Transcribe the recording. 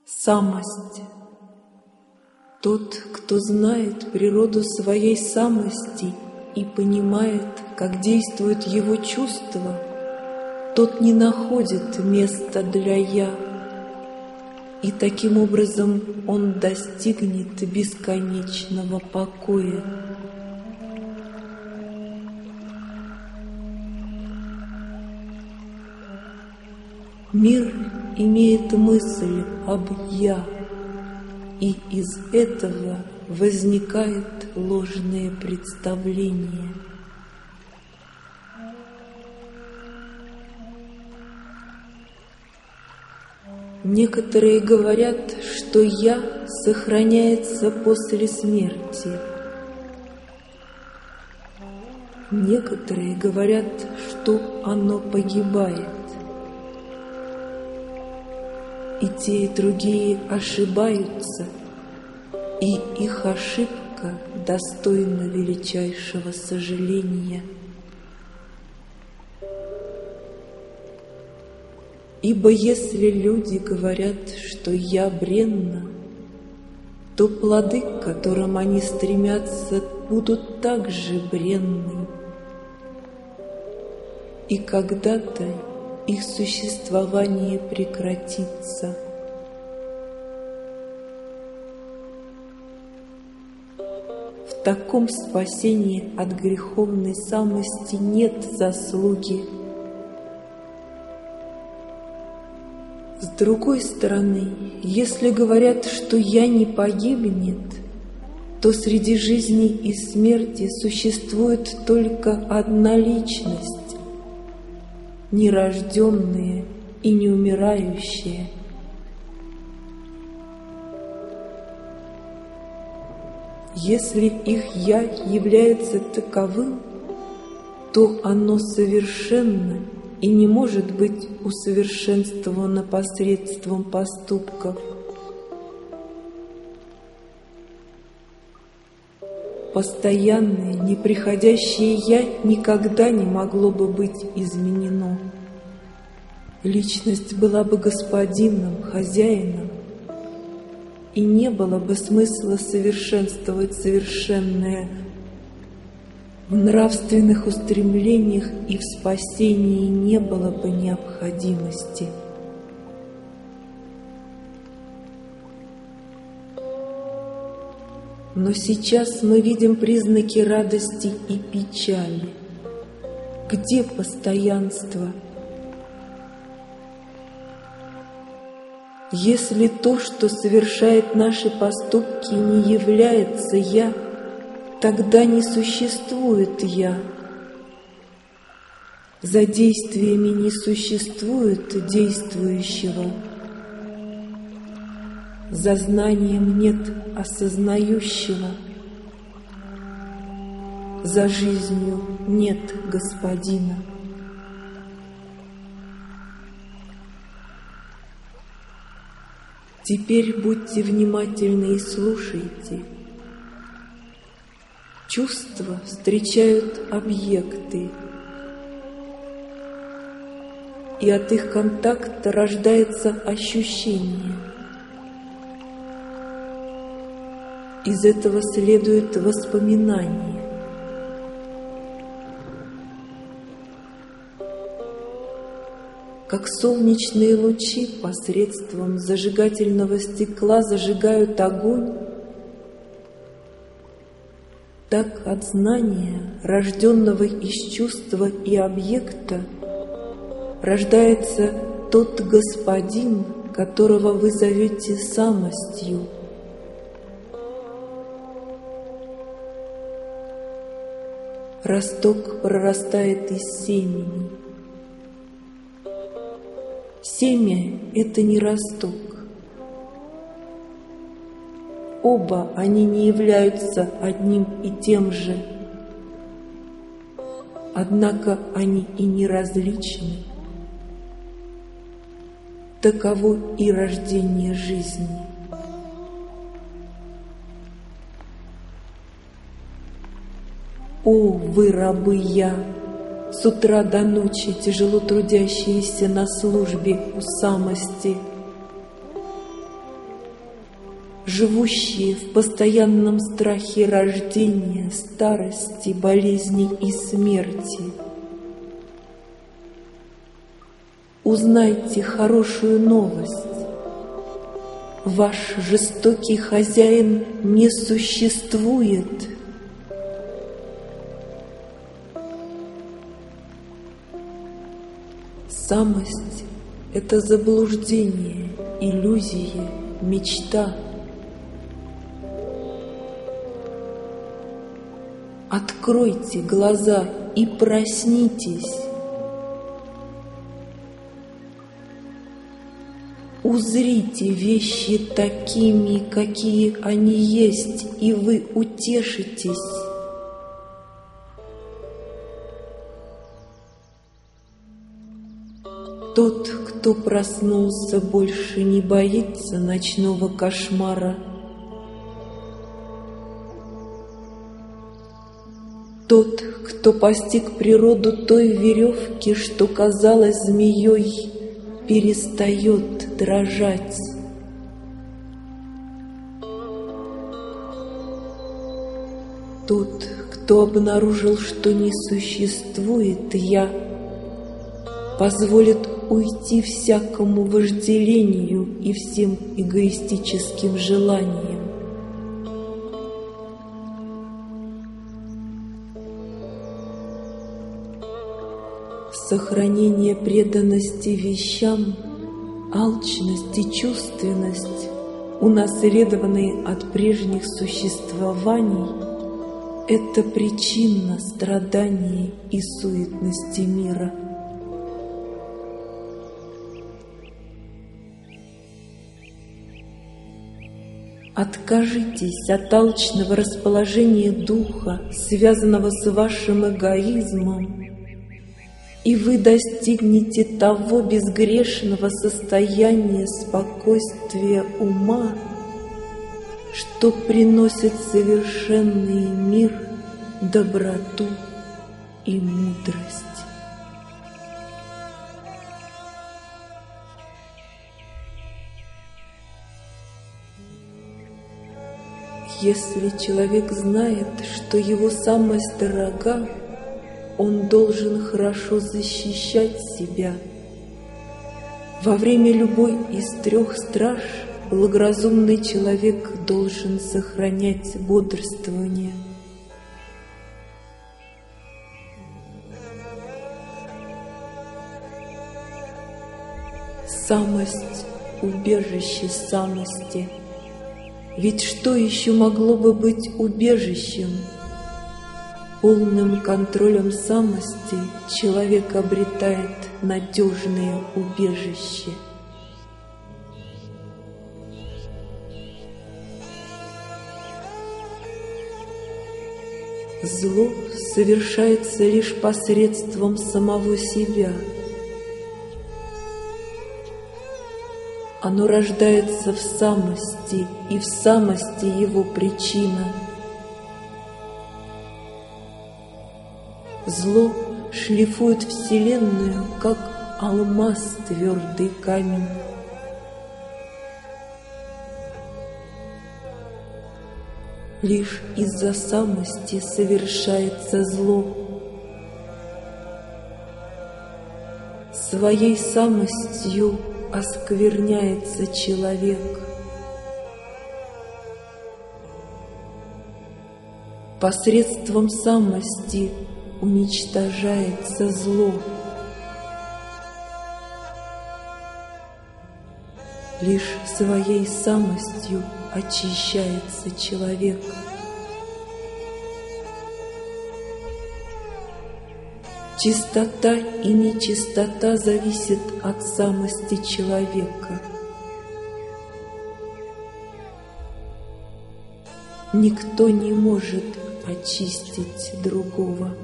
Самость. Тот, кто знает природу своей самости и понимает, как действуют его чувства, тот не находит места для «я», и таким образом он достигнет бесконечного покоя. Мир имеет мысль об «я», и из этого возникает ложное представление. Некоторые говорят, что «я» сохраняется после смерти. Некоторые говорят, что оно погибает. И те, и другие ошибаются, и их ошибка достойна величайшего сожаления. Ибо если люди говорят, что «я» бренна, то плоды, к которым они стремятся, будут также бренны. И когда-то их существование прекратится. В таком спасении от греховной самости нет заслуги. С другой стороны, если говорят, что «я» не погибнет, то среди жизни и смерти существует только одна личность, нерожденные и неумирающие. Если их «я» является таковым, то оно совершенно и не может быть усовершенствовано посредством поступков. Постоянное, неприходящее «я» никогда не могло бы быть изменено. Личность была бы господином, хозяином, и не было бы смысла совершенствовать совершенное. В нравственных устремлениях и в спасении не было бы необходимости. Но сейчас мы видим признаки радости и печали. Где постоянство? Если то, что совершает наши поступки, не является «я», тогда не существует «я». За действиями не существует действующего. За знанием нет осознающего. За жизнью нет господина. Теперь будьте внимательны и слушайте. Чувства встречают объекты, и от их контакта рождается ощущение. Из этого следует воспоминание. Как солнечные лучи посредством зажигательного стекла зажигают огонь, так от знания, рожденного из чувства и объекта, рождается тот господин, которого вы зовете самостью. Росток прорастает из семени. Семя — это не росток. Оба они не являются одним и тем же. Однако они и не различны. Таково и рождение жизни. О, вы рабы «я», с утра до ночи тяжело трудящиеся на службе у самости! живущие в постоянном страхе рождения, старости, болезни и смерти. Узнайте хорошую новость. Ваш жестокий хозяин не существует. Самость — это заблуждение, иллюзия, мечта. Откройте глаза и проснитесь. Узрите вещи такими, какие они есть, и вы утешитесь. Тот, кто проснулся, больше не боится ночного кошмара. Тот, кто постиг природу той веревки, что казалась змеей, перестает дрожать. Тот, кто обнаружил, что не существует «я», позволит уйти всякому вожделению и всем эгоистическим желаниям. Сохранение преданности вещам, алчность и чувственность, унаследованные от прежних существований, это причина страдания и суетности мира. Откажитесь от алчного расположения духа, связанного с вашим эгоизмом, и вы достигнете того безгрешного состояния спокойствия ума, что приносит совершенный мир, доброту и мудрость. Если человек знает, что его самость дорога, он должен хорошо защищать себя. Во время любой из трех страж благоразумный человек должен сохранять бодрствование. Самость — убежище самости. Ведь что еще могло бы быть убежищем? Полным контролем самости человек обретает надежное убежище. Зло совершается лишь посредством самого себя. Оно рождается в самости, и в самости его причина. Зло шлифует Вселенную, как алмаз твердый камень. Лишь из-за самости совершается зло. Своей самостью оскверняется человек. Посредством самости уничтожается зло. Лишь своей самостью очищается человек. Чистота и нечистота зависят от самости человека. Никто не может очистить другого.